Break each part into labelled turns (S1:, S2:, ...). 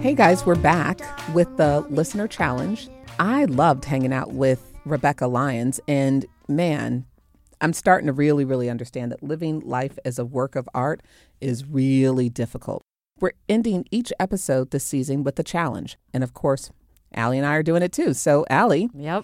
S1: Hey guys, we're back with the listener challenge. I loved hanging out with Rebecca Lyons, and man, I'm starting to really understand that living life as a work of art is really difficult. We're ending each episode this season with a challenge. And of course, Allie and I are doing it too. So Allie.
S2: Yep.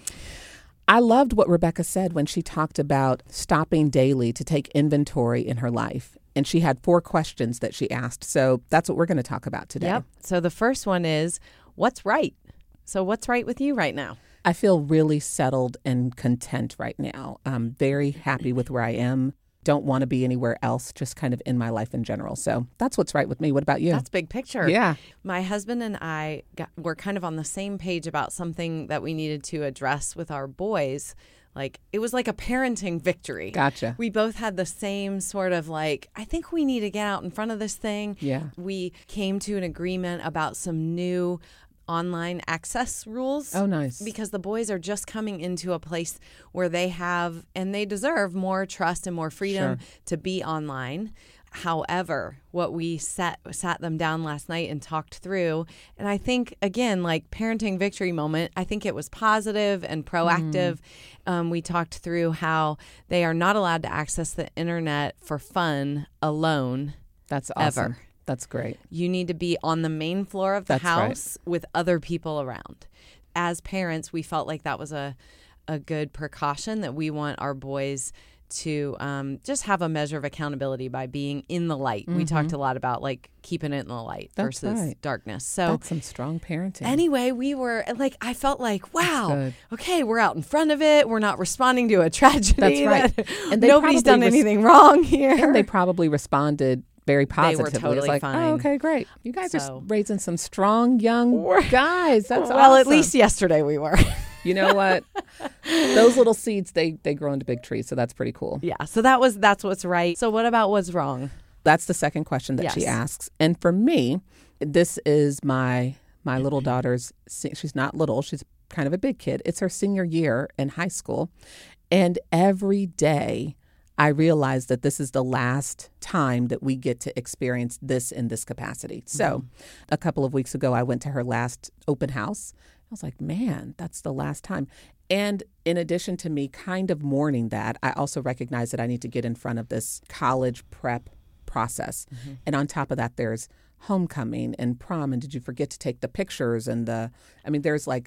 S1: I loved what Rebecca said when she talked about stopping daily to take inventory in her life. And she had 4 questions that she asked. So that's what we're going to talk about today.
S2: Yep. So the first one is, what's right? So what's right with you right now?
S1: I feel really settled and content right now. I'm very happy with where I am. Don't want to be anywhere else, just kind of in my life in general. So that's what's right with me. What about you?
S2: That's big picture.
S1: Yeah.
S2: My husband and I were kind of on the same page about something that we needed to address with our boys. Like, it was like a parenting victory.
S1: Gotcha.
S2: We both had the same sort of like, I think we need to get out in front of this thing.
S1: Yeah.
S2: We came to an agreement about some new online access rules.
S1: Oh, nice.
S2: Because the boys are just coming into a place where they have, and they deserve more trust and more freedom to be online. However, what we sat them down last night and talked through, and I think, again, like parenting victory moment, I think it was positive and proactive. We talked through how they are not allowed to access the internet for fun alone.
S1: That's awesome.
S2: Ever.
S1: That's great.
S2: You need to be on the main floor of the house with other people around. As parents, we felt like that was a good precaution, that we want our boys to just have a measure of accountability by being in the light. We talked a lot about like keeping it in the light versus darkness. So
S1: that's some strong parenting.
S2: Anyway, we were like, I felt like, wow, okay, we're out in front of it. We're not responding to a tragedy.
S1: That's right.
S2: And nobody's done anything wrong here.
S1: And they probably responded very positively.
S2: They were totally
S1: it's like,
S2: fine.
S1: Oh, okay, great. You guys are raising some strong young guys. That's
S2: well,
S1: awesome.
S2: At least yesterday we were.
S1: You know what? Those little seeds, they grow into big trees. So that's pretty cool.
S2: Yeah. So that's what's right. So what about what's wrong?
S1: That's the second question that she asks. And for me, this is my little daughter's, she's not little, she's kind of a big kid. It's her senior year in high school. And every day I realize that this is the last time that we get to experience this in this capacity. So a couple of weeks ago, I went to her last open house. I was like, man, that's the last time. And in addition to me kind of mourning that, I also recognize that I need to get in front of this college prep process. And on top of that, there's homecoming and prom. And did you forget to take the pictures? And there's like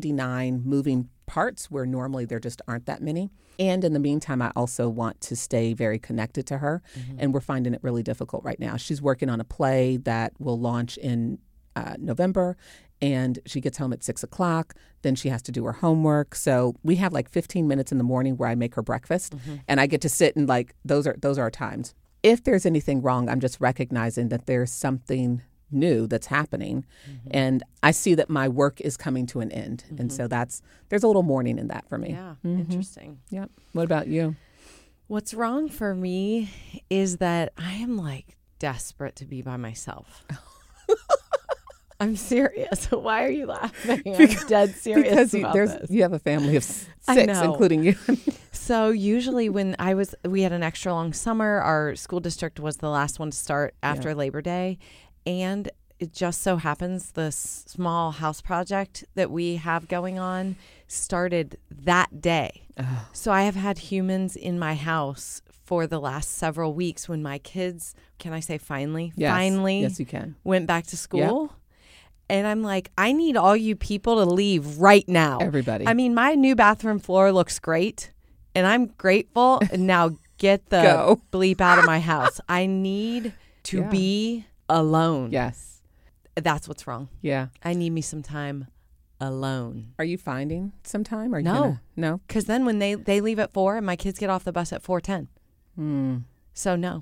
S1: 99 moving parts where normally there just aren't that many. And in the meantime, I also want to stay very connected to her. And we're finding it really difficult right now. She's working on a play that will launch in November. And she gets home at 6:00. Then she has to do her homework. So we have like 15 minutes in the morning where I make her breakfast. And I get to sit and like, those are our times. If there's anything wrong, I'm just recognizing that there's something new that's happening. And I see that my work is coming to an end. And so there's a little mourning in that for me.
S2: Yeah. Interesting.
S1: Yep. What about you?
S2: What's wrong for me is that I am like desperate to be by myself. I'm serious. Why are you laughing? I'm dead serious about this.
S1: You have a family of 6, including you.
S2: So usually when we had an extra long summer, our school district was the last one to start after Labor Day. And it just so happens the small house project that we have going on started that day. Oh. So I have had humans in my house for the last several weeks when my kids, can I say finally?
S1: Yes.
S2: Finally.
S1: Yes, you can.
S2: Went back to school. Yep. And I'm like, I need all you people to leave right now.
S1: Everybody.
S2: I mean, my new bathroom floor looks great, and I'm grateful. And now get the bleep out of my house. I need to be alone.
S1: Yes.
S2: That's what's wrong.
S1: Yeah.
S2: I need me some time alone.
S1: Are you finding some time?
S2: No.
S1: No?
S2: Because then when they leave at 4 and my kids get off the bus at 4:10. So no.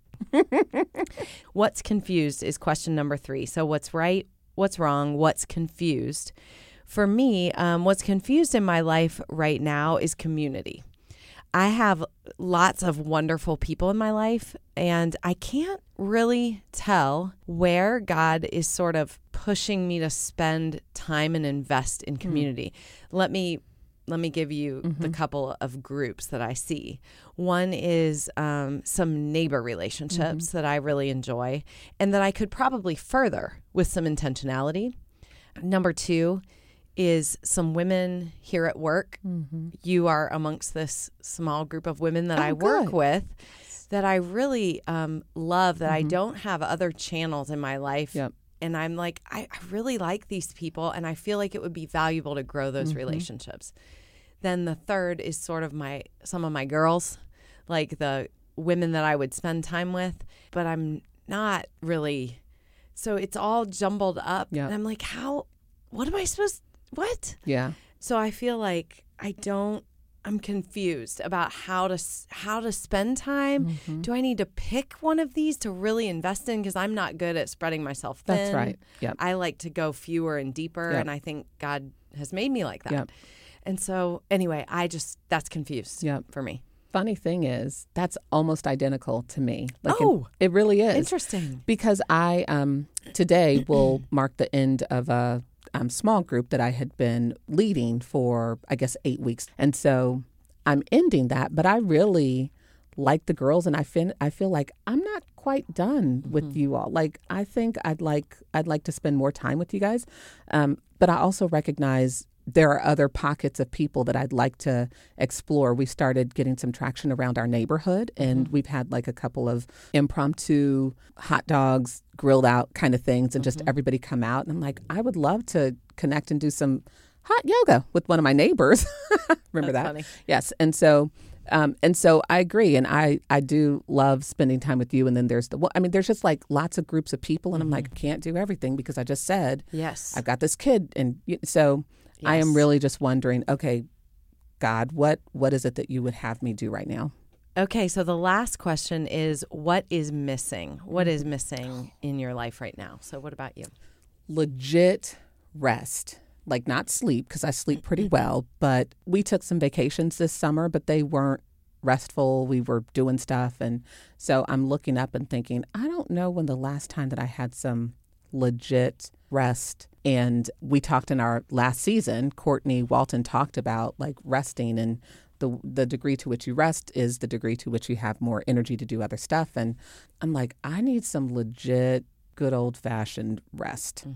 S2: What's confused is question number 3. So what's right? What's wrong? What's confused? For me, what's confused in my life right now is community. I have lots of wonderful people in my life, and I can't really tell where God is sort of pushing me to spend time and invest in community. Let me let me give you the couple of groups that I see. One is some neighbor relationships that I really enjoy and that I could probably further with some intentionality. Number 2 is some women here at work. You are amongst this small group of women that I work with that I really love, that I don't have other channels in my life.
S1: Yep.
S2: And I'm like, I really like these people, and I feel like it would be valuable to grow those relationships. Then the third is sort of some of my girls, like the women that I would spend time with, but I'm not really. So it's all jumbled up.
S1: Yep.
S2: And I'm like, what am I supposed, what?
S1: Yeah.
S2: So I feel like I'm confused about how to spend time. Do I need to pick one of these to really invest in? Because I'm not good at spreading myself thin.
S1: That's right. Yep.
S2: I like to go fewer and deeper, and I think God has made me like that.
S1: Yep.
S2: And so anyway, that's confused for me.
S1: Funny thing is, that's almost identical to me. Like
S2: it
S1: really is.
S2: Interesting.
S1: Because I today will mark the end of a small group that I had been leading for, I guess, 8 weeks. And so I'm ending that, but I really like the girls, and I feel like I'm not quite done with you all. Like, I think I'd like to spend more time with you guys. But I also recognize there are other pockets of people that I'd like to explore. We started getting some traction around our neighborhood, and we've had like a couple of impromptu hot dogs, grilled out kind of things, and just everybody come out. And I'm like, I would love to connect and do some hot yoga with one of my neighbors. Remember
S2: That's
S1: that?
S2: funny.
S1: Yes. And so I agree. And I do love spending time with you. And then there's there's just like lots of groups of people. And I'm like, I can't do everything because I just said,
S2: yes,
S1: I've got this kid. And so I am really just wondering, okay, God, what is it that you would have me do right now?
S2: Okay, so the last question is, what is missing? What is missing in your life right now? So what about you?
S1: Legit rest. Like, not sleep, because I sleep pretty well, but we took some vacations this summer, but they weren't restful. We were doing stuff. And so I'm looking up and thinking, I don't know when the last time that I had some legit rest. And we talked in our last season, Courtney Walton talked about like resting, and the degree to which you rest is the degree to which you have more energy to do other stuff. And I'm like, I need some legit, good old-fashioned rest.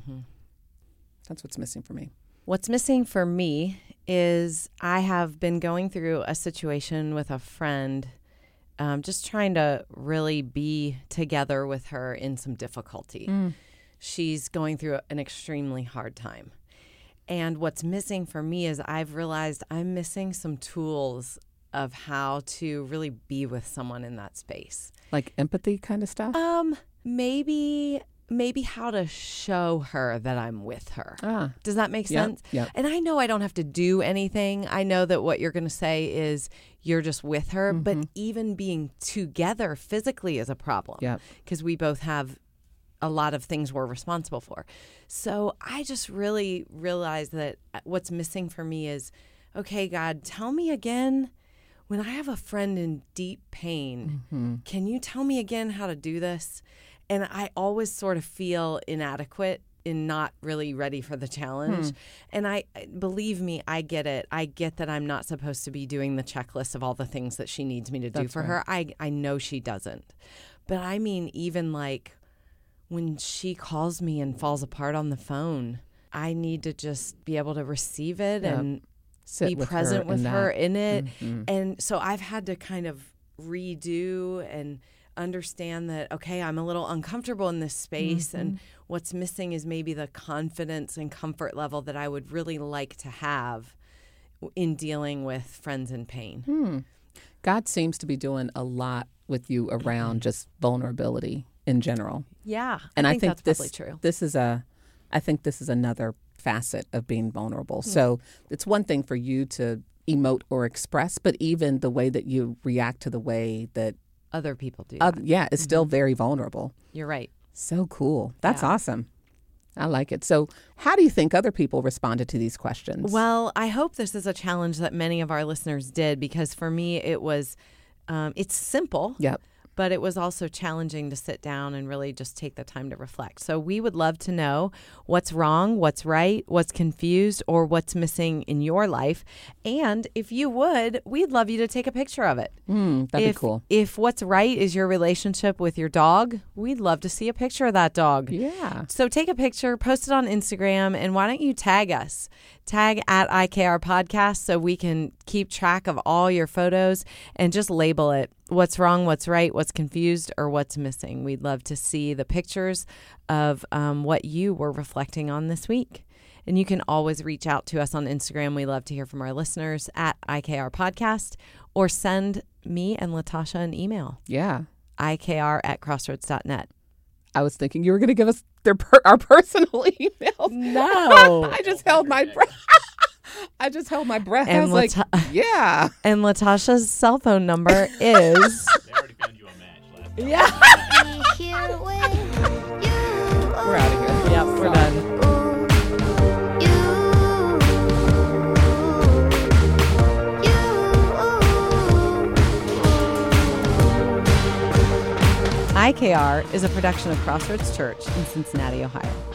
S1: That's what's missing for me.
S2: What's missing for me is I have been going through a situation with a friend, just trying to really be together with her in some difficulty. She's going through an extremely hard time. And what's missing for me is I've realized I'm missing some tools of how to really be with someone in that space.
S1: Like empathy kind of stuff?
S2: Maybe how to show her that I'm with her. Does that make sense?
S1: Yeah.
S2: And I know I don't have to do anything. I know that what you're going to say is you're just with her, but even being together physically is a problem.
S1: Yeah.
S2: Because we both have a lot of things we're responsible for. So I just really realized that what's missing for me is, okay, God, tell me again, when I have a friend in deep pain, can you tell me again how to do this? And I always sort of feel inadequate and not really ready for the challenge. And believe me, I get it. I get that I'm not supposed to be doing the checklist of all the things that she needs me to do for her. I know she doesn't. But I mean, even like, when she calls me and falls apart on the phone, I need to just be able to receive it and be present with her in it. And so I've had to kind of redo and understand that, okay, I'm a little uncomfortable in this space, and what's missing is maybe the confidence and comfort level that I would really like to have in dealing with friends in pain.
S1: God seems to be doing a lot with you around just vulnerability in general.
S2: Yeah,
S1: and I think
S2: that's probably true.
S1: I think this is another facet of being vulnerable. So it's one thing for you to emote or express, but even the way that you react to the way that
S2: other people do.
S1: It's still very vulnerable.
S2: You're right.
S1: So cool. That's awesome. I like it. So how do you think other people responded to these questions?
S2: Well, I hope this is a challenge that many of our listeners did, because for me it was, it's simple.
S1: Yep.
S2: but it was also challenging to sit down and really just take the time to reflect. So we would love to know what's wrong, what's right, what's confused, or what's missing in your life. And if you would, we'd love you to take a picture of it.
S1: That'd be cool.
S2: If what's right is your relationship with your dog, we'd love to see a picture of that dog.
S1: Yeah.
S2: So take a picture, post it on Instagram, and why don't you tag us? Tag at IKR Podcast so we can keep track of all your photos and just label it what's wrong, what's right, what's confused, or what's missing. We'd love to see the pictures of what you were reflecting on this week. And you can always reach out to us on Instagram. We love to hear from our listeners at IKR Podcast, or send me and Latasha an email.
S1: Yeah.
S2: IKR@crossroads.net.
S1: I was thinking you were going to give us our personal emails.
S2: No.
S1: I just held my breath. I
S2: And
S1: was like, yeah.
S2: And Latasha's cell phone number is...
S3: They already found you a match last time.
S2: Yeah.
S1: We're out of here.
S2: Yep, we're done. IKR is a production of Crossroads Church in Cincinnati, Ohio.